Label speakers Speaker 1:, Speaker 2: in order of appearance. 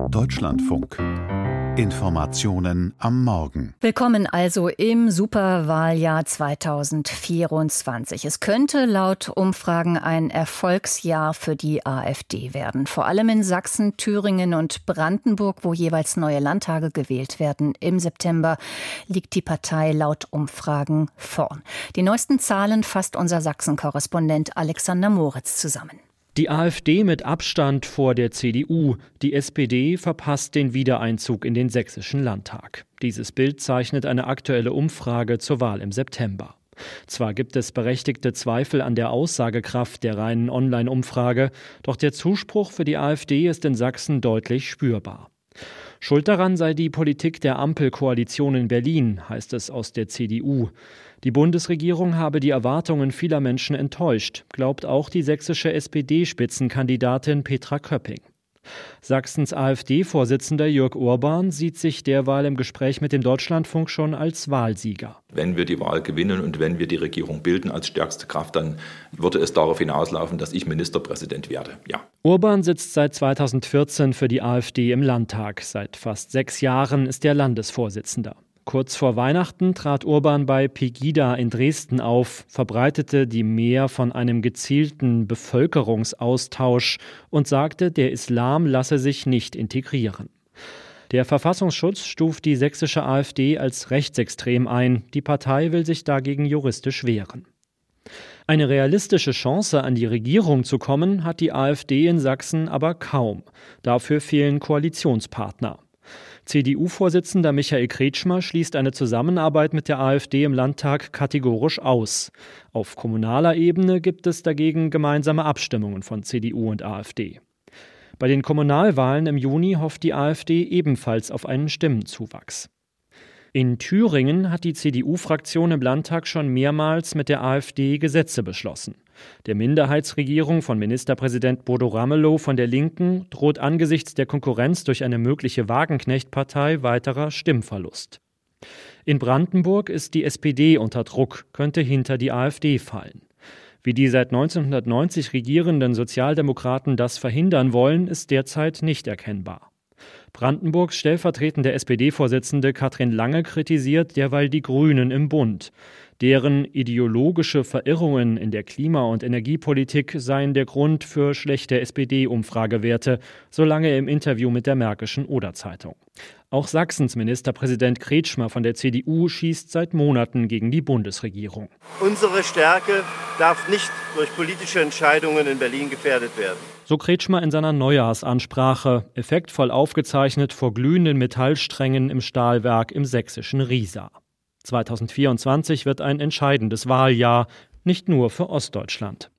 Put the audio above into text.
Speaker 1: Deutschlandfunk. Informationen am Morgen.
Speaker 2: Willkommen also im Superwahljahr 2024. Es könnte laut Umfragen ein Erfolgsjahr für die AfD werden. Vor allem in Sachsen, Thüringen und Brandenburg, wo jeweils neue Landtage gewählt werden. Im September liegt die Partei laut Umfragen vorn. Die neuesten Zahlen fasst unser Sachsen-Korrespondent Alexander Moritz zusammen.
Speaker 3: Die AfD mit Abstand vor der CDU. Die SPD verpasst den Wiedereinzug in den Sächsischen Landtag. Dieses Bild zeichnet eine aktuelle Umfrage zur Wahl im September. Zwar gibt es berechtigte Zweifel an der Aussagekraft der reinen Online-Umfrage, doch der Zuspruch für die AfD ist in Sachsen deutlich spürbar. Schuld daran sei die Politik der Ampelkoalition in Berlin, heißt es aus der CDU. Die Bundesregierung habe die Erwartungen vieler Menschen enttäuscht, glaubt auch die sächsische SPD-Spitzenkandidatin Petra Köpping. Sachsens AfD-Vorsitzender Jörg Urban sieht sich derweil im Gespräch mit dem Deutschlandfunk schon als Wahlsieger.
Speaker 4: Wenn wir die Wahl gewinnen und wenn wir die Regierung bilden als stärkste Kraft, dann würde es darauf hinauslaufen, dass ich Ministerpräsident werde. Ja.
Speaker 3: Urban sitzt seit 2014 für die AfD im Landtag. Seit fast 6 Jahren ist er Landesvorsitzender. Kurz vor Weihnachten trat Urban bei Pegida in Dresden auf, verbreitete die Mehr von einem gezielten Bevölkerungsaustausch und sagte, der Islam lasse sich nicht integrieren. Der Verfassungsschutz stuft die sächsische AfD als rechtsextrem ein. Die Partei will sich dagegen juristisch wehren. Eine realistische Chance, an die Regierung zu kommen, hat die AfD in Sachsen aber kaum. Dafür fehlen Koalitionspartner. CDU-Vorsitzender Michael Kretschmer schließt eine Zusammenarbeit mit der AfD im Landtag kategorisch aus. Auf kommunaler Ebene gibt es dagegen gemeinsame Abstimmungen von CDU und AfD. Bei den Kommunalwahlen im Juni hofft die AfD ebenfalls auf einen Stimmenzuwachs. In Thüringen hat die CDU-Fraktion im Landtag schon mehrmals mit der AfD Gesetze beschlossen. Der Minderheitsregierung von Ministerpräsident Bodo Ramelow von der Linken droht angesichts der Konkurrenz durch eine mögliche Wagenknecht-Partei weiterer Stimmverlust. In Brandenburg ist die SPD unter Druck, könnte hinter die AfD fallen. Wie die seit 1990 regierenden Sozialdemokraten das verhindern wollen, ist derzeit nicht erkennbar. Brandenburgs stellvertretende SPD-Vorsitzende Katrin Lange kritisiert derweil die Grünen im Bund. Deren ideologische Verirrungen in der Klima- und Energiepolitik seien der Grund für schlechte SPD-Umfragewerte, so Lange im Interview mit der Märkischen Oder-Zeitung. Auch Sachsens Ministerpräsident Kretschmer von der CDU schießt seit Monaten gegen die Bundesregierung.
Speaker 5: Unsere Stärke darf nicht durch politische Entscheidungen in Berlin gefährdet werden.
Speaker 3: So Kretschmer in seiner Neujahrsansprache, effektvoll aufgezeichnet vor glühenden Metallsträngen im Stahlwerk im sächsischen Riesa. 2024 wird ein entscheidendes Wahljahr, nicht nur für Ostdeutschland.